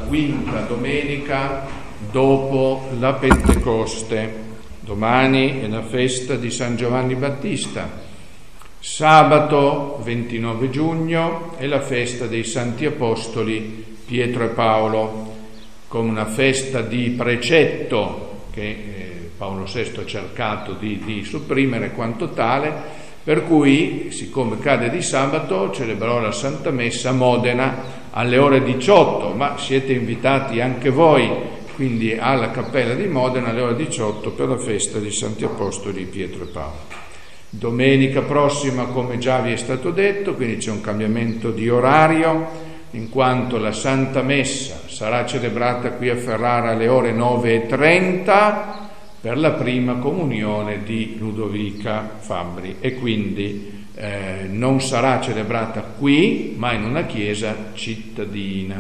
quinta domenica dopo la Pentecoste. Domani è la festa di San Giovanni Battista. Sabato 29 giugno è la festa dei Santi Apostoli Pietro e Paolo, come una festa di precetto che Paolo VI ha cercato di supprimere quanto tale, per cui, siccome cade di sabato, celebrerò la Santa Messa a Modena alle ore 18, ma siete invitati anche voi, quindi alla Cappella di Modena alle ore 18 per la festa dei Santi Apostoli Pietro e Paolo. Domenica prossima, come già vi è stato detto, quindi c'è un cambiamento di orario, in quanto la Santa Messa sarà celebrata qui a Ferrara alle ore 9:30 per la prima comunione di Ludovica Fabbri, e quindi non sarà celebrata qui, ma in una chiesa cittadina,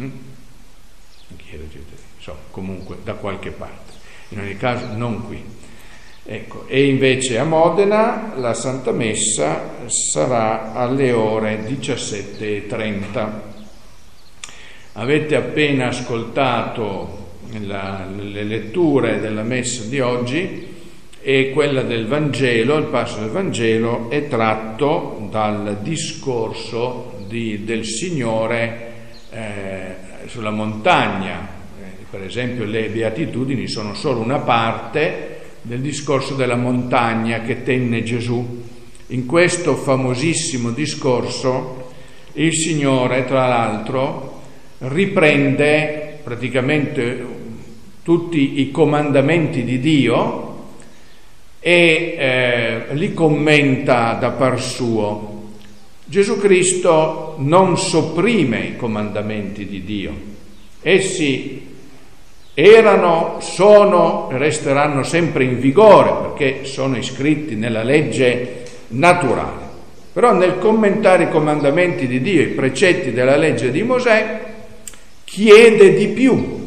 insomma, comunque da qualche parte, in ogni caso non qui. Ecco, e invece a Modena la Santa Messa sarà alle ore 17:30. Avete appena ascoltato le letture della Messa di oggi, e quella del Vangelo, il passo del Vangelo è tratto dal discorso del Signore sulla montagna. Per esempio le Beatitudini sono solo una parte del discorso della montagna che tenne Gesù. In questo famosissimo discorso il Signore, tra l'altro, riprende praticamente tutti i comandamenti di Dio e li commenta da par suo. Gesù Cristo non sopprime i comandamenti di Dio. Essi erano, sono e resteranno sempre in vigore perché sono iscritti nella legge naturale. Però nel commentare i comandamenti di Dio, i precetti della legge di Mosè, chiede di più.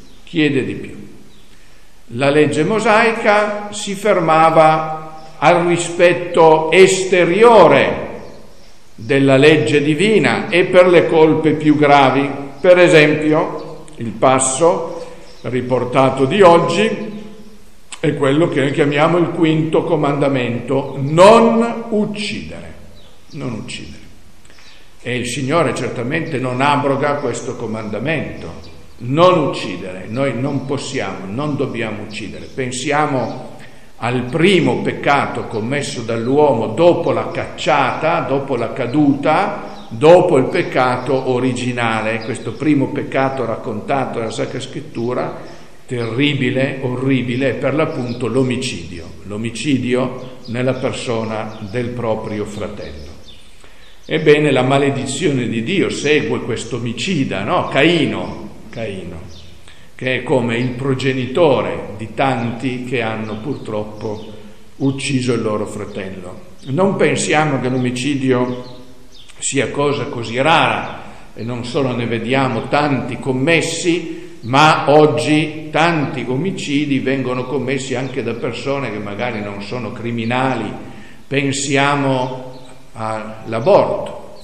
La legge mosaica si fermava al rispetto esteriore della legge divina e per le colpe più gravi. Per esempio, il passo riportato di oggi è quello che noi chiamiamo il quinto comandamento: non uccidere. E il Signore certamente non abroga questo comandamento, non uccidere. Noi non possiamo, non dobbiamo uccidere. Pensiamo al primo peccato commesso dall'uomo dopo la cacciata, dopo la caduta, dopo il peccato originale. Questo primo peccato raccontato nella Sacra Scrittura, terribile, orribile, è per l'appunto l'omicidio nella persona del proprio fratello. Ebbene, la maledizione di Dio segue questo omicida, no? Caino, che è come il progenitore di tanti che hanno purtroppo ucciso il loro fratello. Non pensiamo che l'omicidio sia cosa così rara, e non solo ne vediamo tanti commessi, ma oggi tanti omicidi vengono commessi anche da persone che magari non sono criminali. Pensiamo all'aborto,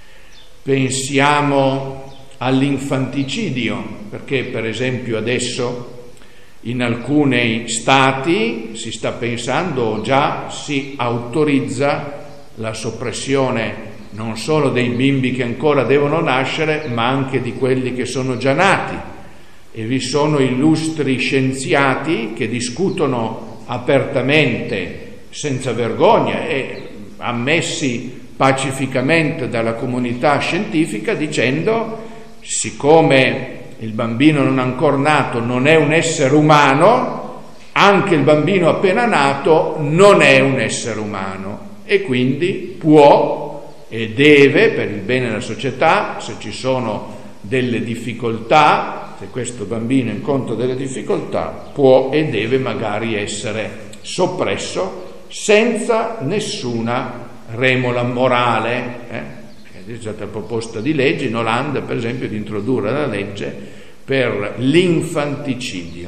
pensiamo all'infanticidio, perché per esempio adesso in alcuni stati si sta pensando, già si autorizza la soppressione non solo dei bimbi che ancora devono nascere, ma anche di quelli che sono già nati, e vi sono illustri scienziati che discutono apertamente, senza vergogna e ammessi pacificamente dalla comunità scientifica, dicendo: siccome il bambino non ancora nato non è un essere umano, anche il bambino appena nato non è un essere umano, e quindi può e deve, per il bene della società, se ci sono delle difficoltà, se questo bambino incontra delle difficoltà, può e deve magari essere soppresso senza nessuna remora morale. È stata proposta di legge in Olanda, per esempio, di introdurre la legge per l'infanticidio.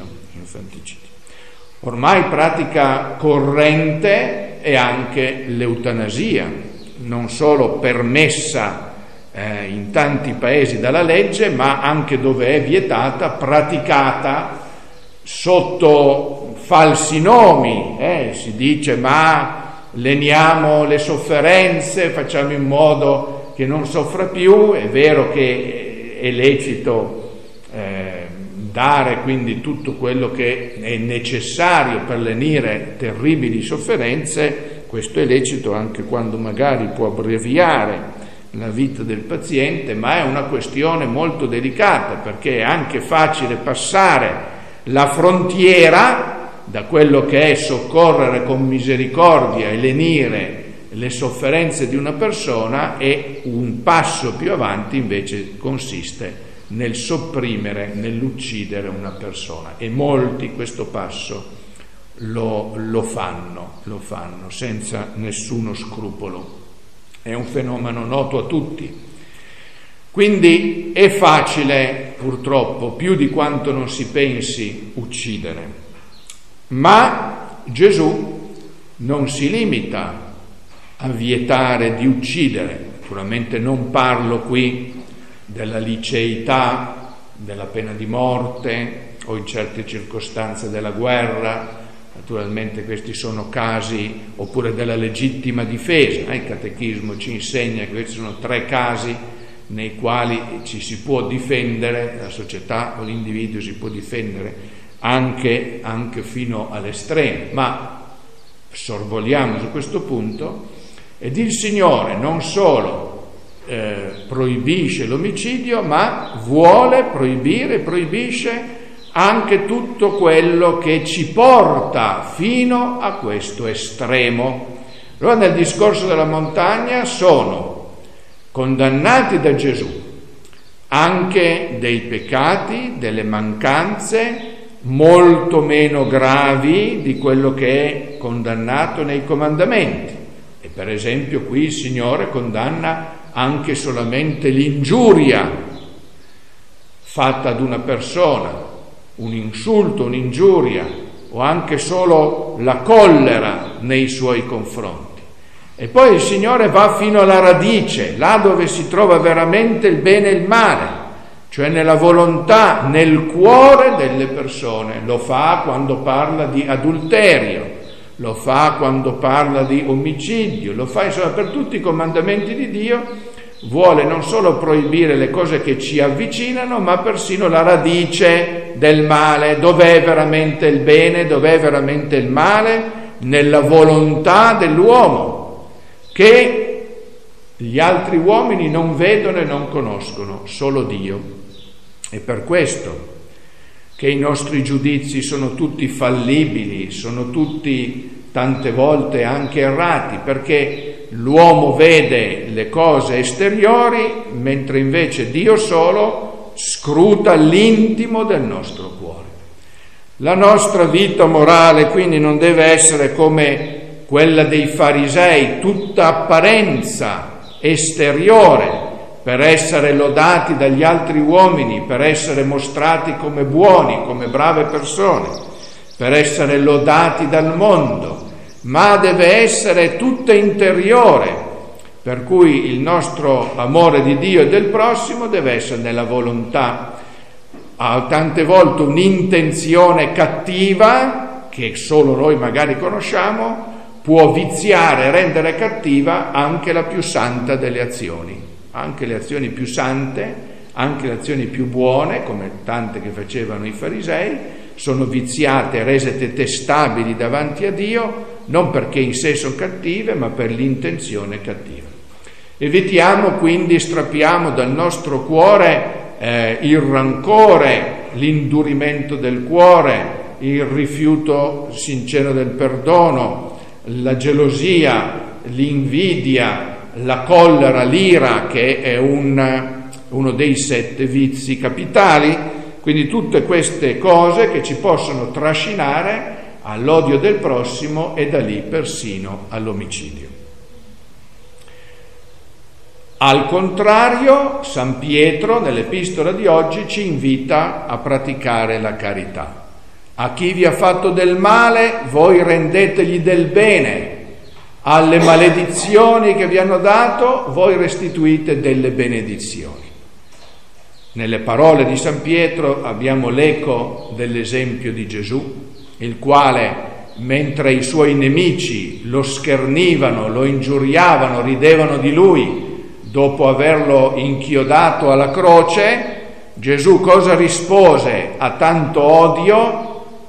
Ormai pratica corrente è anche l'eutanasia, non solo permessa in tanti paesi dalla legge, ma anche dove è vietata, praticata sotto falsi nomi. Si dice: ma leniamo le sofferenze, facciamo in modo che non soffra più. È vero che è lecito dare quindi tutto quello che è necessario per lenire terribili sofferenze. Questo è lecito anche quando magari può abbreviare la vita del paziente, ma è una questione molto delicata, perché è anche facile passare la frontiera da quello che è soccorrere con misericordia e lenire le sofferenze di una persona, e un passo più avanti invece consiste nel sopprimere, nell'uccidere una persona, e molti questo passo lo fanno senza nessuno scrupolo. È un fenomeno noto a tutti. Quindi è facile, purtroppo, più di quanto non si pensi, uccidere. Ma Gesù non si limita a vietare di uccidere. Naturalmente non parlo qui della liceità, della pena di morte o in certe circostanze della guerra. Naturalmente questi sono casi, oppure della legittima difesa. Il Catechismo ci insegna che questi sono 3 casi nei quali ci si può difendere, la società o l'individuo si può difendere anche fino all'estremo. Ma sorvoliamo su questo punto, ed il Signore non solo proibisce l'omicidio, ma vuole proibisce anche tutto quello che ci porta fino a questo estremo. Allora nel discorso della montagna sono condannati da Gesù anche dei peccati, delle mancanze molto meno gravi di quello che è condannato nei comandamenti. E per esempio qui il Signore condanna anche solamente l'ingiuria fatta ad una persona, un insulto, un'ingiuria, o anche solo la collera nei suoi confronti. E poi il Signore va fino alla radice, là dove si trova veramente il bene e il male, cioè nella volontà, nel cuore delle persone. Lo fa quando parla di adulterio, lo fa quando parla di omicidio, lo fa insomma per tutti i comandamenti di Dio. Vuole non solo proibire le cose che ci avvicinano, ma persino la radice del male. Dov'è veramente il bene, dov'è veramente il male? Nella volontà dell'uomo, che gli altri uomini non vedono e non conoscono, solo Dio. È per questo che i nostri giudizi sono tutti fallibili, sono tutti tante volte anche errati, perché l'uomo vede le cose esteriori, mentre invece Dio solo scruta l'intimo del nostro cuore. La nostra vita morale quindi non deve essere come quella dei farisei, tutta apparenza esteriore, per essere lodati dagli altri uomini, per essere mostrati come buoni, come brave persone, per essere lodati dal mondo, ma deve essere tutta interiore, per cui il nostro amore di Dio e del prossimo deve essere nella volontà. Ha tante volte un'intenzione cattiva, che solo noi magari conosciamo, può viziare, rendere cattiva anche la più santa delle azioni. Anche le azioni più sante, anche le azioni più buone, come tante che facevano i farisei, sono viziate, rese detestabili davanti a Dio, non perché in sé sono cattive, ma per l'intenzione cattiva. Evitiamo quindi, strappiamo dal nostro cuore il rancore, l'indurimento del cuore, il rifiuto sincero del perdono, la gelosia, l'invidia, la collera, l'ira, che è uno dei 7 vizi capitali. Quindi tutte queste cose che ci possono trascinare all'odio del prossimo e da lì persino all'omicidio. Al contrario, San Pietro nell'epistola di oggi ci invita a praticare la carità. A chi vi ha fatto del male, voi rendetegli del bene. alle maledizioni che vi hanno dato, voi restituite delle benedizioni. Nelle parole di San Pietro abbiamo l'eco dell'esempio di Gesù, il quale, mentre i suoi nemici lo schernivano, lo ingiuriavano, ridevano di lui, dopo averlo inchiodato alla croce, Gesù cosa rispose a tanto odio?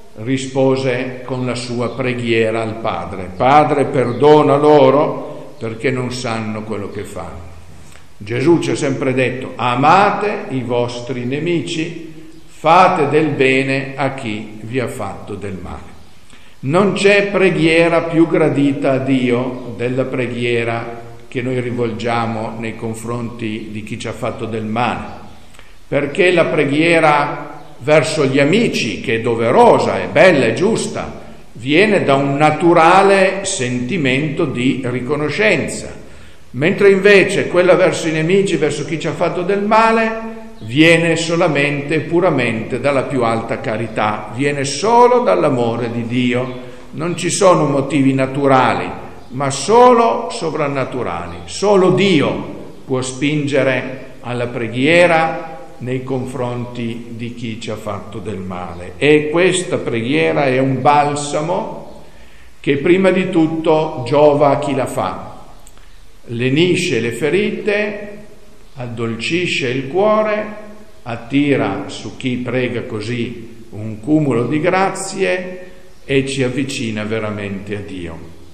Rispose con la sua preghiera al Padre: Padre, perdona loro perché non sanno quello che fanno. Gesù ci ha sempre detto: amate i vostri nemici, fate del bene a chi vi ha fatto del male. Non c'è preghiera più gradita a Dio della preghiera che noi rivolgiamo nei confronti di chi ci ha fatto del male, perché la preghiera verso gli amici, che è doverosa, è bella, è giusta, viene da un naturale sentimento di riconoscenza, mentre invece quella verso i nemici, verso chi ci ha fatto del male, viene solamente e puramente dalla più alta carità, viene solo dall'amore di Dio. Non ci sono motivi naturali, ma solo sovrannaturali. Solo Dio può spingere alla preghiera nei confronti di chi ci ha fatto del male. E questa preghiera è un balsamo che prima di tutto giova a chi la fa, lenisce le ferite, addolcisce il cuore, attira su chi prega così un cumulo di grazie e ci avvicina veramente a Dio.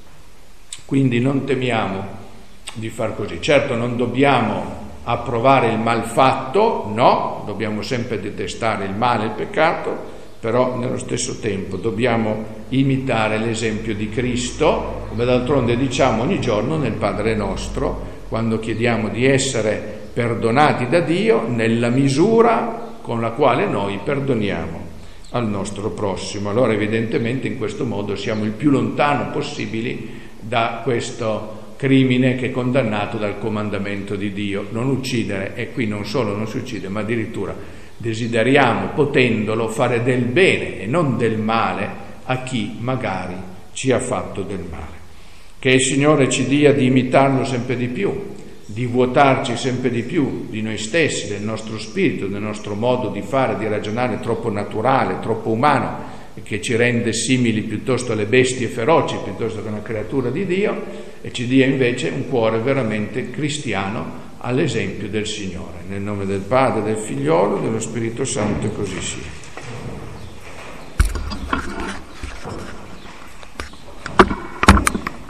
Quindi non temiamo di far così. Certo, non dobbiamo approvare il malfatto, no, dobbiamo sempre detestare il male, il peccato, però nello stesso tempo dobbiamo imitare l'esempio di Cristo, come d'altronde diciamo ogni giorno nel Padre nostro, quando chiediamo di essere perdonati da Dio nella misura con la quale noi perdoniamo al nostro prossimo. Allora evidentemente in questo modo siamo il più lontano possibili da questo crimine che è condannato dal comandamento di Dio: non uccidere. E qui non solo non si uccide, ma addirittura desideriamo, potendolo, fare del bene e non del male a chi magari ci ha fatto del male. Che il Signore ci dia di imitarlo sempre di più, di vuotarci sempre di più di noi stessi, del nostro spirito, del nostro modo di fare, di ragionare troppo naturale, troppo umano, che ci rende simili piuttosto alle bestie feroci, piuttosto che una creatura di Dio, e ci dia invece un cuore veramente cristiano all'esempio del Signore. Nel nome del Padre, del Figliolo e dello Spirito Santo, e così sia.